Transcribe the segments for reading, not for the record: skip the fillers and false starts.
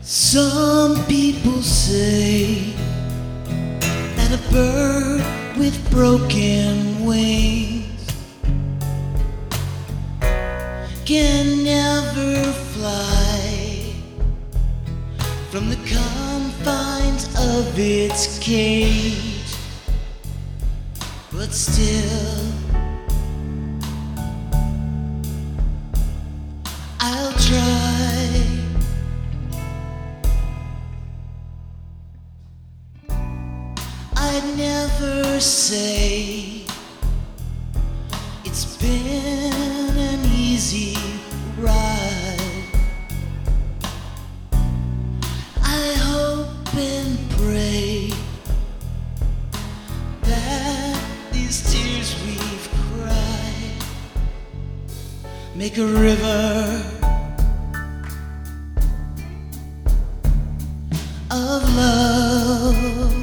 Some people say that a bird with broken wings can never fly from the confines of its cage, but still I'll try. I'd never say it's been an easy ride. I hope and pray that these tears we've cried make a river of love.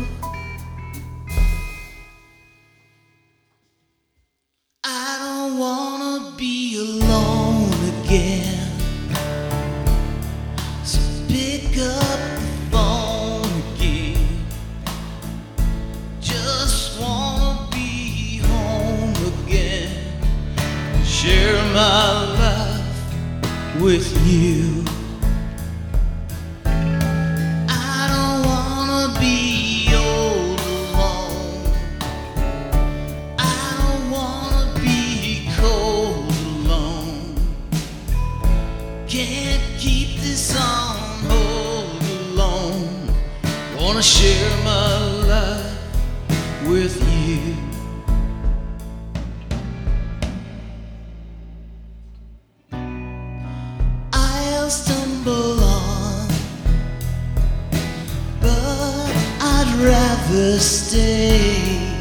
I don't wanna be alone again, so pick up the phone again. Just wanna be home again, share my life with you. I don't wanna be old alone. I don't wanna be cold alone. Can't keep this on hold alone. Wanna share my life with you. I'll stumble on, but I'd rather stay.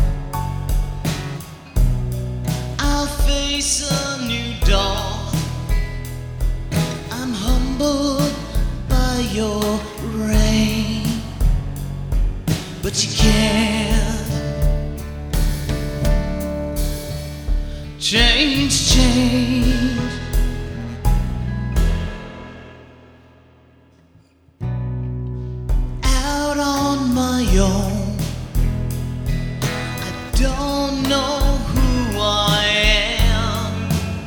I'll face a new dawn. I'm humbled by your rain, but you can't change. Out on my own, I don't know who I am.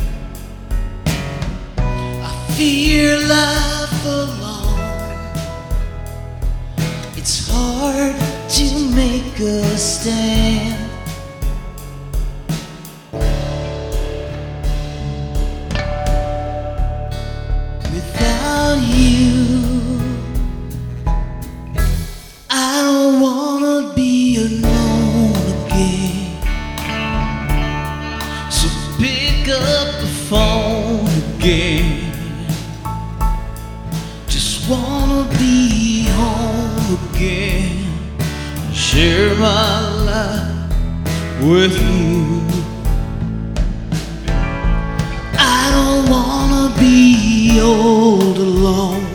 I fear life alone. It's hard to make a stand. Without you, I don't wanna be alone again. So pick up the phone again. Just wanna be home again, share my life with you. I don't wanna be old alone.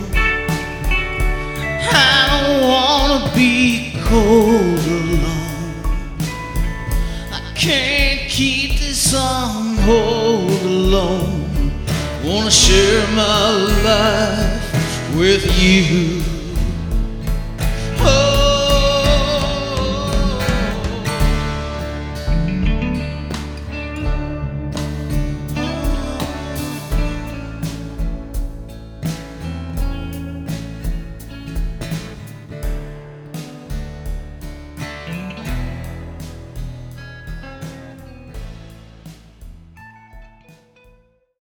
I don't wanna be cold alone. I can't keep this on hold alone. Wanna share my life with you.